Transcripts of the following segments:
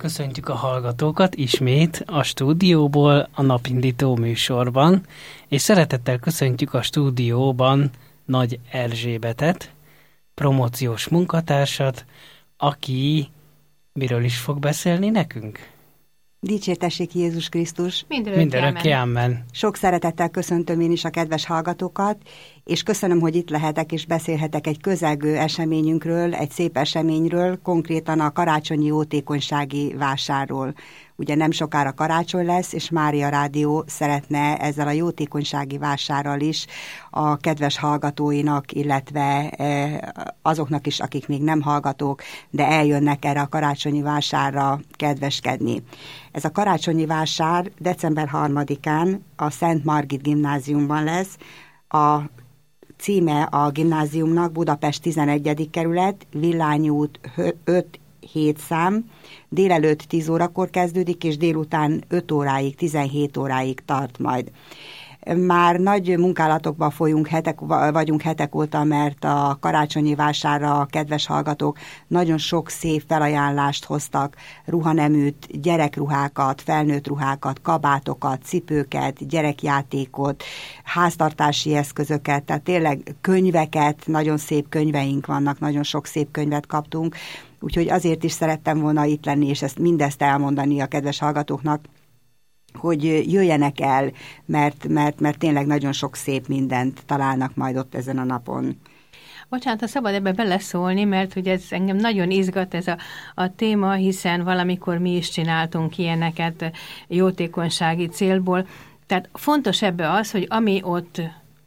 Köszöntjük a hallgatókat ismét a stúdióból a napindító műsorban, és szeretettel köszöntjük a stúdióban Nagy Erzsébetet, promóciós munkatársat, aki miről is fog beszélni nekünk? Dicsértessék Jézus Krisztus! Mindörökké amen! Sok szeretettel köszöntöm én is a kedves hallgatókat, és köszönöm, hogy itt lehetek és beszélhetek egy közelgő eseményünkről, egy szép eseményről, konkrétan a karácsonyi jótékonysági vásárról. Ugye nem sokára karácsony lesz, és Mária Rádió szeretne ezzel a jótékonysági vásárral is a kedves hallgatóinak, illetve azoknak is, akik még nem hallgatók, de eljönnek erre a karácsonyi vásárra kedveskedni. Ez a karácsonyi vásár december 3-án a Szent Margit gimnáziumban lesz. A címe a gimnáziumnak Budapest 11. kerület, Villányi út 5-7 szám, délelőtt 10 órakor kezdődik, és délután 5 óráig, 17 óráig tart majd. Már nagy munkálatokban vagyunk hetek óta, mert a karácsonyi vásárra a kedves hallgatók nagyon sok szép felajánlást hoztak, ruhaneműt, gyerekruhákat, felnőtt ruhákat, kabátokat, cipőket, gyerekjátékot, háztartási eszközöket, tehát tényleg könyveket, nagyon szép könyveink vannak, nagyon sok szép könyvet kaptunk, úgyhogy azért is szerettem volna itt lenni, és mindezt elmondani a kedves hallgatóknak, hogy jöjjenek el, mert tényleg nagyon sok szép mindent találnak majd ott ezen a napon. Bocsánat, ha szabad ebbe beleszólni, mert ugye ez engem nagyon izgat ez a téma, hiszen valamikor mi is csináltunk ilyeneket jótékonysági célból. Tehát fontos ebbe az, hogy ami ott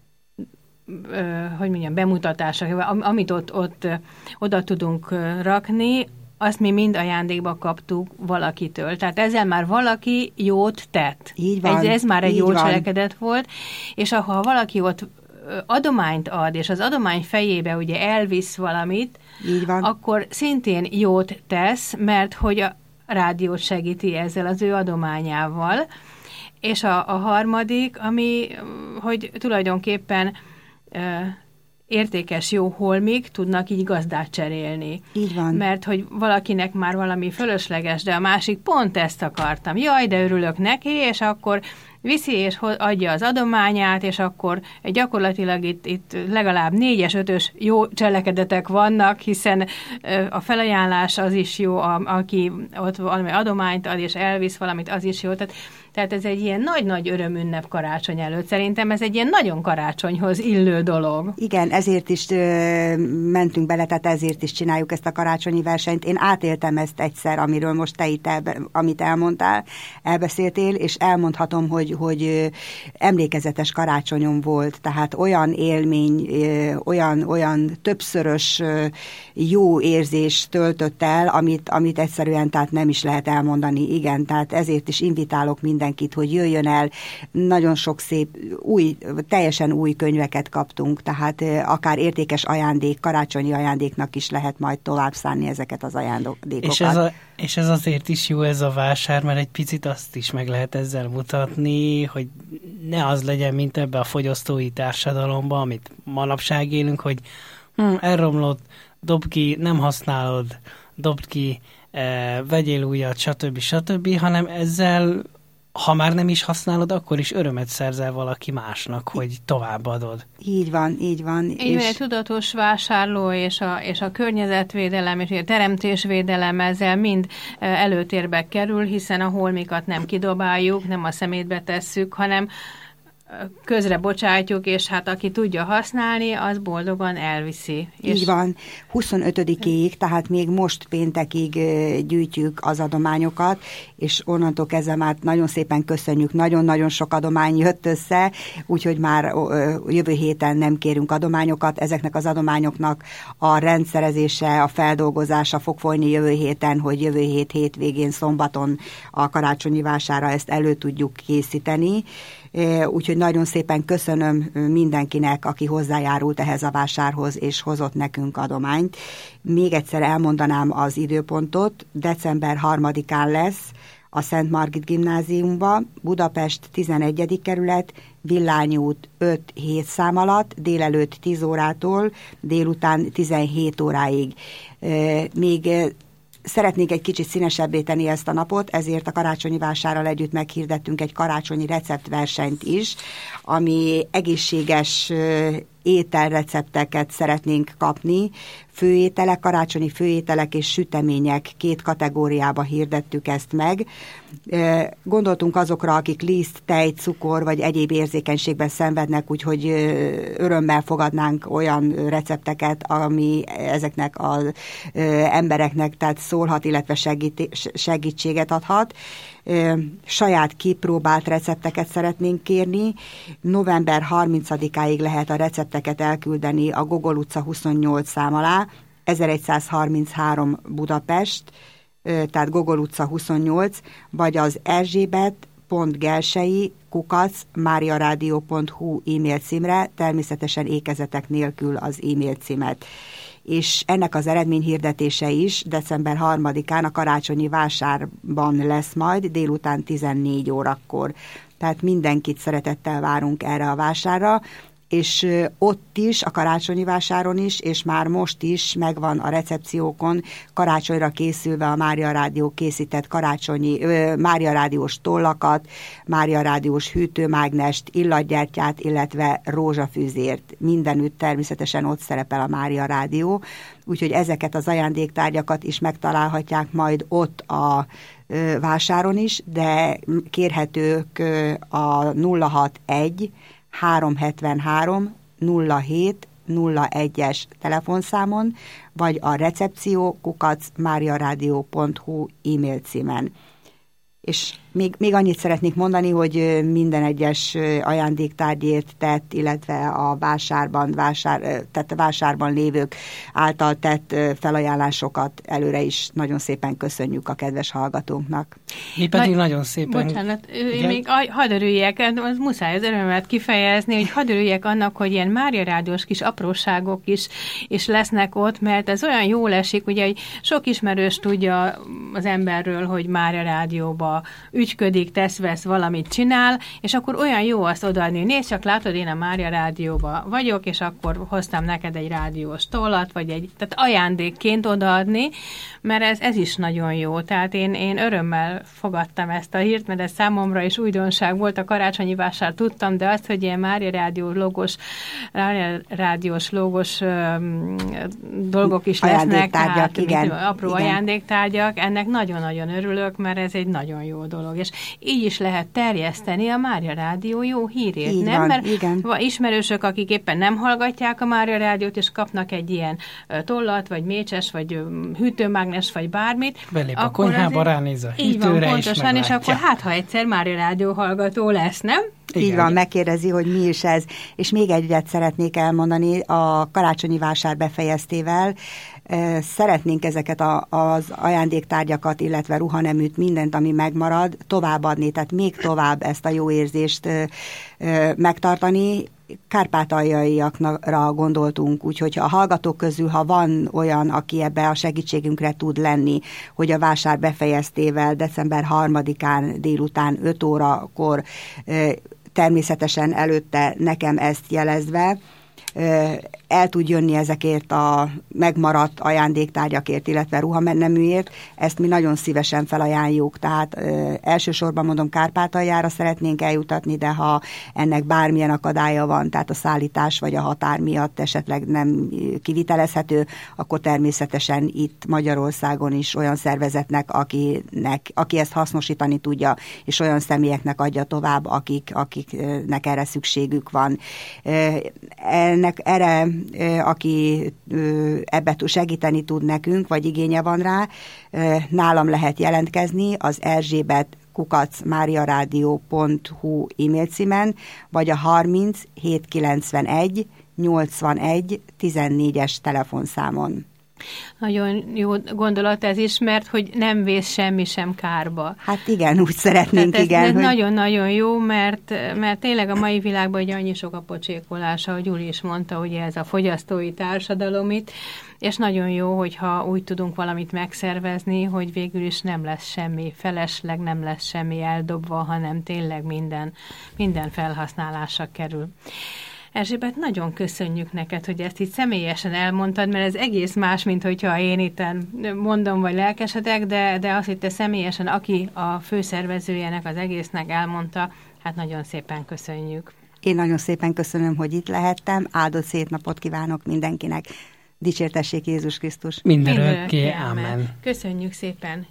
bemutatásra, amit ott oda tudunk rakni, azt mi mind ajándékba kaptuk valakitől. Tehát ezzel már valaki jót tett. Így van. Ez már egy jó cselekedet volt, és ha valaki ott adományt ad, és az adomány fejébe ugye elvisz valamit, így van, akkor szintén jót tesz, mert hogy a rádiót segíti ezzel az ő adományával. És a harmadik, ami, hogy tulajdonképpen értékes jó holmik tudnak így gazdát cserélni. Így van. Mert hogy valakinek már valami fölösleges, de a másik pont ezt akartam. Jaj, de örülök neki, és akkor viszi és adja az adományát, és akkor gyakorlatilag itt legalább 4-5-ös jó cselekedetek vannak, hiszen a felajánlás az is jó, aki ott valami adományt ad, és elvisz valamit, az is jó. Tehát ez egy ilyen nagy-nagy örömünnep karácsony előtt. Szerintem ez egy ilyen nagyon karácsonyhoz illő dolog. Igen, ezért is mentünk bele, tehát ezért is csináljuk ezt a karácsonyi versenyt. Én átéltem ezt egyszer, amiről most te itt amit elmondtál, elbeszéltél, és elmondhatom, hogy emlékezetes karácsonyom volt, tehát olyan élmény, olyan többszörös jó érzés töltött el, amit egyszerűen tehát nem is lehet elmondani. Igen, tehát ezért is invitálok mindenkit, hogy jöjjön el. Nagyon sok szép, teljesen új könyveket kaptunk, tehát akár értékes ajándék, karácsonyi ajándéknak is lehet majd tovább szánni ezeket az ajándékokat. És ez azért is jó ez a vásár, mert egy picit azt is meg lehet ezzel mutatni, hogy ne az legyen, mint ebbe a fogyasztói társadalomban, amit manapság élünk, hogy elromlott, dobd ki, nem használod, dobd ki, vegyél újat, stb., hanem ezzel, ha már nem is használod, akkor is örömet szerzel valaki másnak, hogy továbbadod. Így van, így van. Így van, egy tudatos vásárló és a környezetvédelem és a teremtésvédelem ezzel mind előtérbe kerül, hiszen a holmikat nem kidobáljuk, nem a szemétbe tesszük, hanem közre bocsátjuk, és hát aki tudja használni, az boldogan elviszi. Így van, 25-ig, tehát még most péntekig gyűjtjük az adományokat, és onnantól kezdve már nagyon szépen köszönjük, nagyon-nagyon sok adomány jött össze, úgyhogy már jövő héten nem kérünk adományokat, ezeknek az adományoknak a rendszerezése, a feldolgozása fog folyni jövő héten, hogy jövő hétvégén, szombaton a karácsonyi vásárra ezt elő tudjuk készíteni, úgyhogy nagyon szépen köszönöm mindenkinek, aki hozzájárult ehhez a vásárhoz, és hozott nekünk adományt. Még egyszer elmondanám az időpontot, december 3-án lesz a Szent Margit gimnáziumba, Budapest 11. kerület, Villányi út 5-7 szám alatt, délelőtt 10 órától, délután 17 óráig. Még szeretnénk egy kicsit színesebbé tenni ezt a napot, ezért a karácsonyi vásárral együtt meghirdettünk egy karácsonyi receptversenyt is, ami egészséges ételrecepteket szeretnénk kapni. Főételek, karácsonyi főételek és sütemények 2 kategóriába hirdettük ezt meg. Gondoltunk azokra, akik liszt, tej, cukor vagy egyéb érzékenységben szenvednek, úgyhogy örömmel fogadnánk olyan recepteket, ami ezeknek az embereknek tehát szólhat, illetve segítséget adhat. Saját kipróbált recepteket szeretnénk kérni. November 30-áig lehet a recepteket elküldeni a Gogol utca 28 szám alá, 1133 Budapest, tehát Gogol utca 28, vagy az erzsébet.gelsei@mariaradio.hu e-mail címre, természetesen ékezetek nélkül az e-mail címet. És ennek az eredményhirdetése is december 3-án a karácsonyi vásárban lesz majd, délután 14 órakor. Tehát mindenkit szeretettel várunk erre a vásárra, és ott is, a karácsonyi vásáron is, és már most is megvan a recepciókon karácsonyra készülve a Mária Rádió készített Mária Rádiós tollakat, Mária Rádiós hűtőmágnest, illatgyertyát, illetve rózsafűzért. Mindenütt természetesen ott szerepel a Mária Rádió, úgyhogy ezeket az ajándéktárgyakat is megtalálhatják majd ott a vásáron is, de kérhetők a 061 373 07 01-es telefonszámon, vagy a recepció@mariaradio.hu e-mail címen. És még annyit szeretnék mondani, hogy minden egyes ajándéktárgyért tett, illetve a vásárban lévők által tett felajánlásokat előre is nagyon szépen köszönjük a kedves hallgatónknak. Mi pedig nagyon szépen... Bocsánat, még hadd örüljek, az muszáj az örömet kifejezni, hogy hadd örüljek annak, hogy ilyen Mária Rádiós kis apróságok is lesznek ott, mert ez olyan jól esik, ugye, hogy sok ismerős tudja az emberről, hogy Mária Rádióba ügyködik, tesz-vesz, valamit csinál, és akkor olyan jó azt odaadni, hogy nézd csak, látod, én a Mária Rádióba vagyok, és akkor hoztam neked egy rádiós tollat, vagy tehát ajándékként odaadni, mert ez is nagyon jó. Tehát én örömmel fogadtam ezt a hírt, mert ez számomra is újdonság volt, a karácsonyi vásár tudtam, de azt, hogy ilyen Mária Rádiós logos dolgok is lesznek, tehát igen, apró ajándéktárgyak, ennek nagyon-nagyon örülök, mert ez egy nagyon jó dolog, és így is lehet terjeszteni a Mária Rádió jó hírét, így nem? Van, mert igen. Ismerősök, akik éppen nem hallgatják a Mária Rádiót, és kapnak egy ilyen tollat, vagy mécses, vagy hűtőmágnes, vagy bármit. Belép a konyhába, ránéz a hűtőre, pontosan, és akkor ha egyszer Mária Rádió hallgató lesz, nem? Igen. Így van, megkérdezi, hogy mi is ez. És még egyet szeretnék elmondani, a karácsonyi vásár befejeztével szeretnénk ezeket az ajándéktárgyakat, illetve ruhaneműt, mindent, ami megmarad, továbbadni, tehát még tovább ezt a jó érzést megtartani. Kárpátaljaiakra gondoltunk, úgyhogy a hallgatók közül, ha van olyan, aki ebbe a segítségünkre tud lenni, hogy a vásár befejeztével december 3-án délután 5 órakor, természetesen előtte nekem ezt jelezve, el tud jönni ezekért a megmaradt ajándéktárgyakért, illetve ruhaneműért, ezt mi nagyon szívesen felajánljuk, tehát elsősorban mondom Kárpátaljára szeretnénk eljutatni, de ha ennek bármilyen akadálya van, tehát a szállítás vagy a határ miatt esetleg nem kivitelezhető, akkor természetesen itt Magyarországon is olyan szervezetnek, aki ezt hasznosítani tudja, és olyan személyeknek adja tovább, akiknek erre szükségük van. Erre, aki ebbe segíteni tud nekünk, vagy igénye van rá, nálam lehet jelentkezni az erzsébet@mariaradio.hu e-mail címen, vagy a 30 791 81 14-es telefonszámon. Nagyon jó gondolat ez is, mert hogy nem vész semmi sem kárba. Hát igen, úgy szeretnénk, ez, igen. Ez nagyon-nagyon jó, mert tényleg a mai világban ugye annyi sok a pocsékolás, ahogy Gyuri is mondta, ugye ez a fogyasztói társadalom itt, és nagyon jó, hogyha úgy tudunk valamit megszervezni, hogy végül is nem lesz semmi felesleg, nem lesz semmi eldobva, hanem tényleg minden felhasználásra kerül. Erzsébet, nagyon köszönjük neked, hogy ezt így személyesen elmondtad, mert ez egész más, mint hogyha én itt mondom, vagy lelkesedek, de azt, hogy te személyesen, aki a főszervezőjének az egésznek elmondta, hát nagyon szépen köszönjük. Én nagyon szépen köszönöm, hogy itt lehettem. Áldott szép napot kívánok mindenkinek. Dicsértessék Jézus Krisztus. Mindörökké, amen. Köszönjük szépen.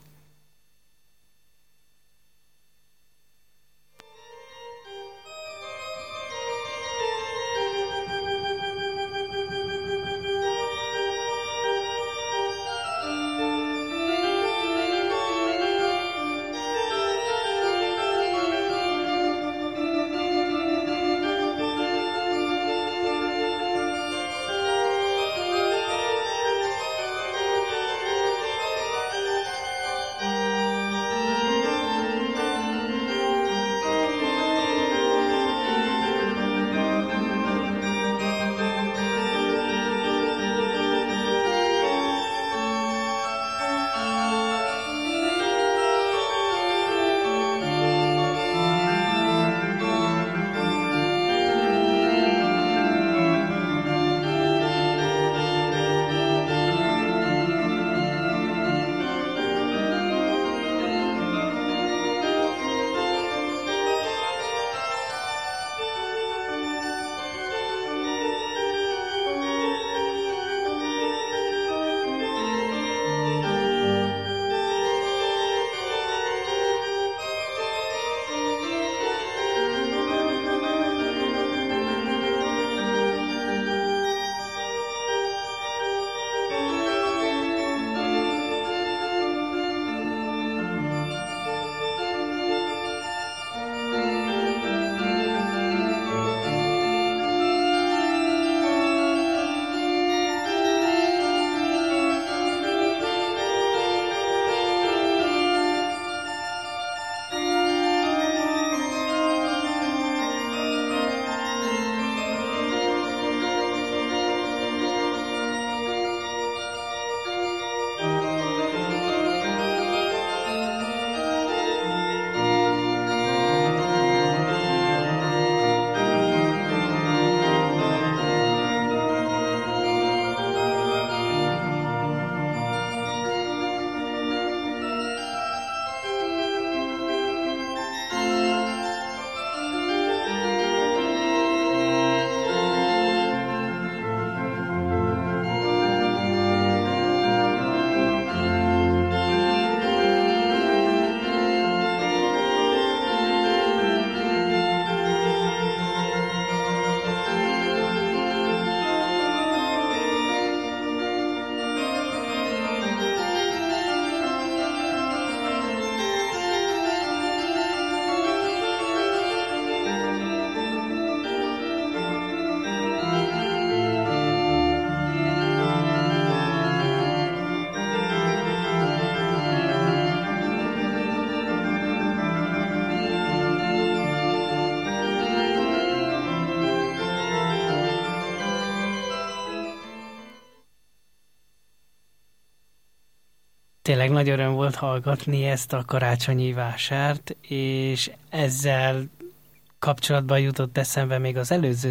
Tényleg nagy öröm volt hallgatni ezt a karácsonyi vásárt, és ezzel kapcsolatban jutott eszembe még az előző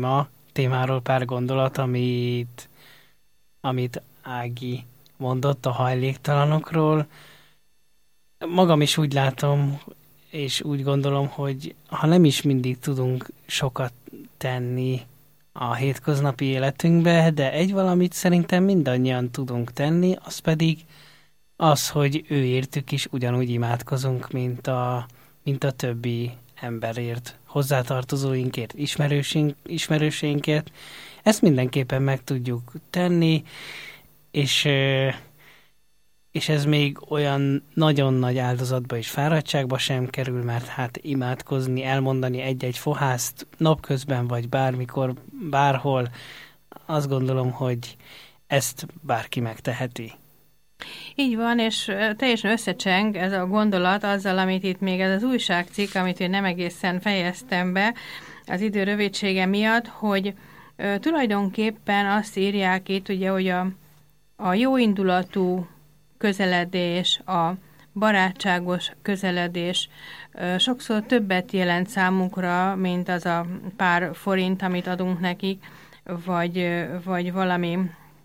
témáról pár gondolat, amit Ági mondott a hajléktalanokról. Magam is úgy látom, és úgy gondolom, hogy ha nem is mindig tudunk sokat tenni a hétköznapi életünkbe, de egy valamit szerintem mindannyian tudunk tenni, az pedig az, hogy ő értük is ugyanúgy imádkozunk, mint a többi emberért, hozzátartozóinkért, ismerőseinkért. Ezt mindenképpen meg tudjuk tenni, és ez még olyan nagyon nagy áldozatba és fáradtságba sem kerül, mert hát imádkozni, elmondani egy-egy fohászt napközben, vagy bármikor, bárhol, azt gondolom, hogy ezt bárki megteheti. Így van, és teljesen összecseng ez a gondolat azzal, amit itt még ez az újságcikk, amit én nem egészen fejeztem be az idő rövidsége miatt, hogy tulajdonképpen azt írják itt, ugye, hogy a jóindulatú közeledés, a barátságos közeledés sokszor többet jelent számukra, mint az a pár forint, amit adunk nekik, vagy valami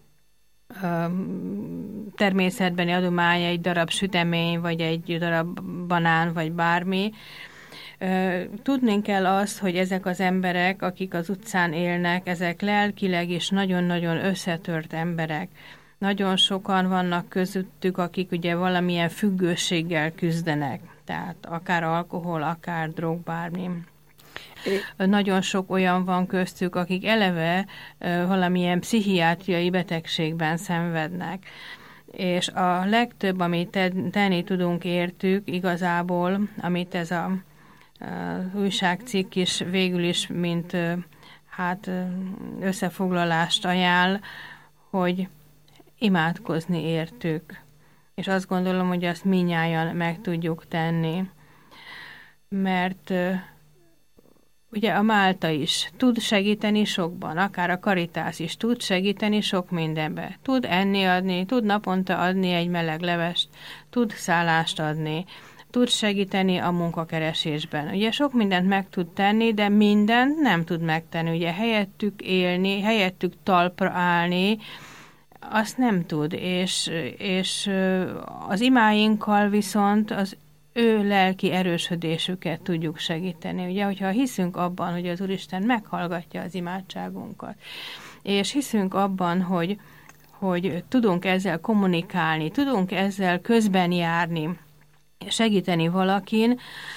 természetbeni adomány, egy darab sütemény, vagy egy darab banán, vagy bármi. Tudnunk kell azt, hogy ezek az emberek, akik az utcán élnek, ezek lelkileg is nagyon-nagyon összetört emberek. Nagyon sokan vannak közöttük, akik ugye valamilyen függőséggel küzdenek, tehát akár alkohol, akár drog, bármi. Nagyon sok olyan van köztük, akik eleve valamilyen pszichiátriai betegségben szenvednek. És a legtöbb, amit tenni tudunk értük igazából, amit ez a újságcikk is végül is, mint összefoglalást ajánl, hogy imádkozni értük. És azt gondolom, hogy azt mindnyájan meg tudjuk tenni. Mert ugye a Málta is tud segíteni sokban, akár a Caritas is tud segíteni sok mindenbe. Tud enni adni, tud naponta adni egy meleg levest, tud szállást adni, tud segíteni a munkakeresésben. Ugye sok mindent meg tud tenni, de mindent nem tud megtenni. Ugye helyettük élni, helyettük talpra állni, azt nem tud, és az imáinkkal viszont az ő lelki erősödésüket tudjuk segíteni. Ugye, hogyha hiszünk abban, hogy az Úristen meghallgatja az imádságunkat, és hiszünk abban, hogy tudunk ezzel kommunikálni, tudunk ezzel közben járni, segíteni valakin,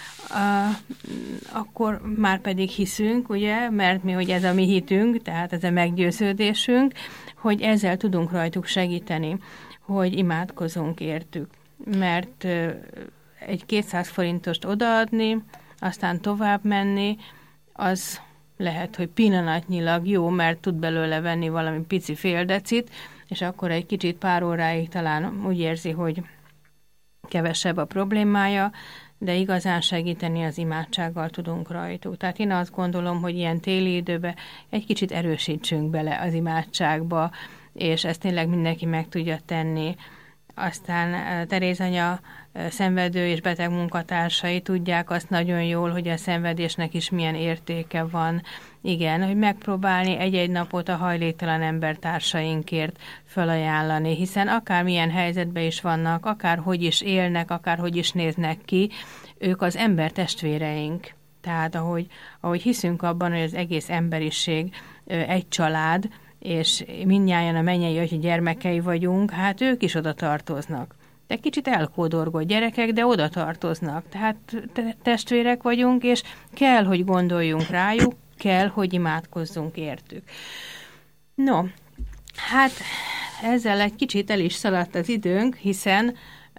akkor már pedig hiszünk, ugye, mert hogy ez a mi hitünk, tehát ez a meggyőződésünk, hogy ezzel tudunk rajtuk segíteni, hogy imádkozunk értük. Mert egy 200 forintost odaadni, aztán tovább menni, az lehet, hogy pillanatnyilag jó, mert tud belőle venni valami pici féldecit, és akkor egy kicsit pár óráig talán úgy érzi, hogy kevesebb a problémája, de igazán segíteni az imádsággal tudunk rajtuk. Tehát én azt gondolom, hogy ilyen téli időben egy kicsit erősítsünk bele az imádságba, és ezt tényleg mindenki meg tudja tenni. Aztán Teréz anya szenvedő és beteg munkatársai tudják azt nagyon jól, hogy a szenvedésnek is milyen értéke van. Igen, hogy megpróbálni egy-egy napot a hajléktalan embertársainkért felajánlani, hiszen akármilyen helyzetben is vannak, akárhogy is élnek, akárhogy is néznek ki, ők az embertestvéreink. Tehát ahogy hiszünk abban, hogy az egész emberiség egy család, és mindnyájan a mennyei atya gyermekei vagyunk, hát ők is oda tartoznak. De kicsit elkódorgott gyerekek, de oda tartoznak. Tehát testvérek vagyunk, és kell, hogy gondoljunk rájuk, kell, hogy imádkozzunk értük. No, hát ezzel egy kicsit el is szaladt az időnk, hiszen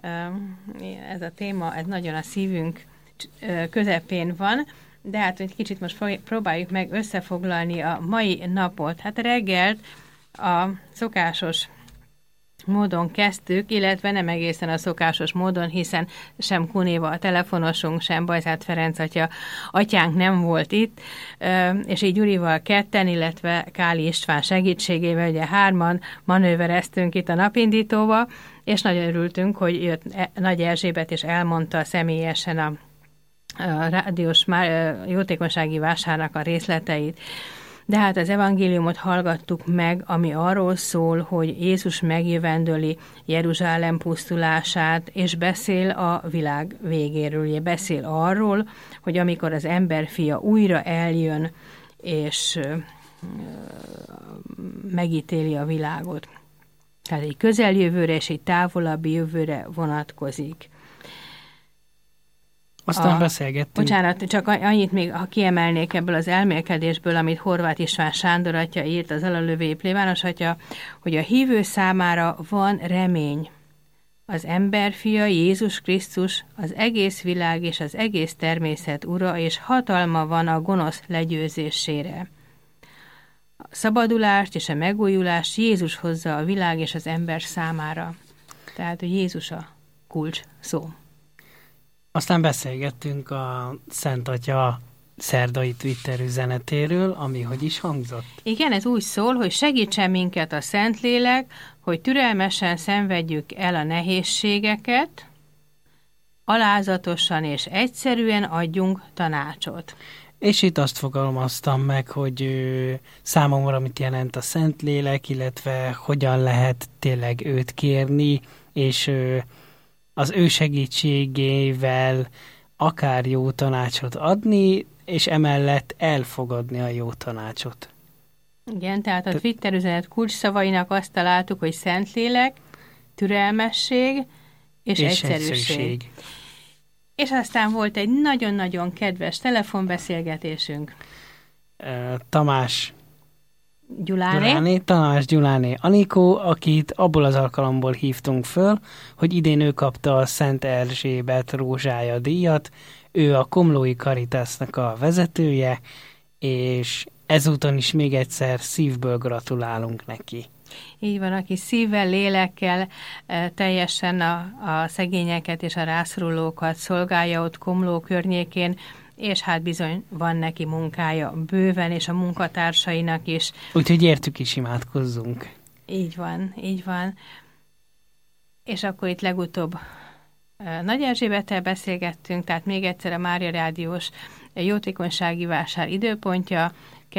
ez a téma, ez nagyon a szívünk közepén van, de hát egy kicsit most próbáljuk meg összefoglalni a mai napot. Hát reggelt a szokásos módon kezdtük, illetve nem egészen a szokásos módon, hiszen sem Kunéva a telefonosunk, sem Bajzát Ferenc atyánk nem volt itt, és így Gyurival ketten, illetve Káli István segítségével, ugye 3-an manővereztünk itt a napindítóba, és nagyon örültünk, hogy jött Nagy Erzsébet, és elmondta személyesen a rádiós jótékonysági vásárnak a részleteit. De hát az evangéliumot hallgattuk meg, ami arról szól, hogy Jézus megjövendöli Jeruzsálem pusztulását, és beszél a világ végéről. Beszél arról, hogy amikor az emberfia újra eljön, és megítéli a világot. Tehát egy közeljövőre és egy távolabbi jövőre vonatkozik. Aztán beszélgettünk. Bocsánat, csak annyit még, ha kiemelnék ebből az elmélkedésből, amit Horváth István Sándor atya írt, az alalövői plébános atya, hogy a hívő számára van remény. Az emberfia, Jézus Krisztus, az egész világ és az egész természet ura, és hatalma van a gonosz legyőzésére. A szabadulást és a megújulást Jézus hozza a világ és az ember számára. Tehát, hogy Jézus a kulcs szó. Aztán beszélgettünk a Szent Atya szerdai Twitter üzenetéről, ami hogy is hangzott. Igen, ez úgy szól, hogy segítsen minket a Szentlélek, hogy türelmesen szenvedjük el a nehézségeket, alázatosan és egyszerűen adjunk tanácsot. És itt azt fogalmaztam meg, hogy számomra mit jelent a Szentlélek, illetve hogyan lehet tényleg őt kérni, és az ő segítségével akár jó tanácsot adni, és emellett elfogadni a jó tanácsot. Igen, tehát a Twitter üzenet kulcsszavainak azt találtuk, hogy Szentlélek, türelmesség és egyszerűség. És aztán volt egy nagyon-nagyon kedves telefonbeszélgetésünk. Tamás Gyuláné Anikó, akit abból az alkalomból hívtunk föl, hogy idén ő kapta a Szent Erzsébet Rózsája díjat, ő a Komlói Caritasnak a vezetője, és ezúton is még egyszer szívből gratulálunk neki. Így van, aki szívvel, lélekkel teljesen a szegényeket és a rászorulókat szolgálja ott Komló környékén, és hát bizony van neki munkája bőven, és a munkatársainak is. Úgyhogy értük is imádkozzunk. Így van, így van. És akkor itt legutóbb Nagy Erzsébettel beszélgettünk, tehát még egyszer a Mária Rádiós jótékonysági vásár időpontja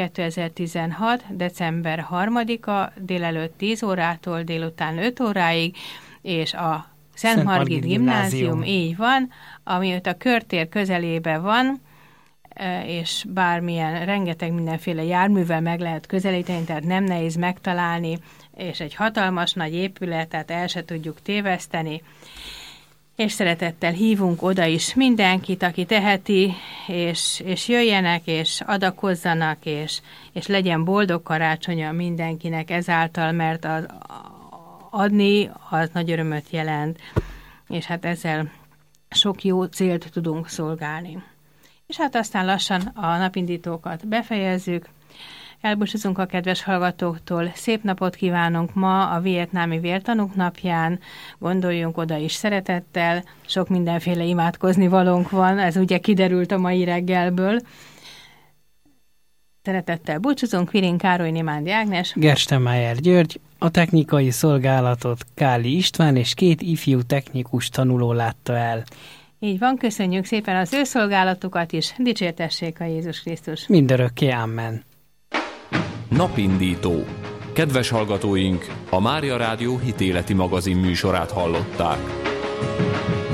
2016. december 3-a délelőtt 10 órától délután 5 óráig, és a Szent Margit Gimnázium, így van, ami ott a körtér közelébe van, és bármilyen, rengeteg mindenféle járművel meg lehet közelíteni, tehát nem nehéz megtalálni, és egy hatalmas nagy épület, tehát el se tudjuk téveszteni, és szeretettel hívunk oda is mindenkit, aki teheti, és jöjjenek, és adakozzanak, és legyen boldog karácsonya mindenkinek ezáltal, mert adni az nagy örömöt jelent, és hát ezzel sok jó célt tudunk szolgálni. És hát aztán lassan a napindítókat befejezzük. Elbúcsúzunk a kedves hallgatóktól. Szép napot kívánunk ma a vietnámi vértanúk napján. Gondoljunk oda is szeretettel. Sok mindenféle imádkozni valónk van. Ez ugye kiderült a mai reggelből. Szeretettel búcsúzunk. Virin Károly Némándi Ágnes. Gerstenmájer György. A technikai szolgálatot Káli István és 2 ifjú technikus tanuló látta el. Így van, köszönjük szépen az ő szolgálatukat is. Dicsértessék a Jézus Krisztus. Mindörökké, amen. Napindító. Kedves hallgatóink, a Mária Rádió hitéleti magazin műsorát hallották.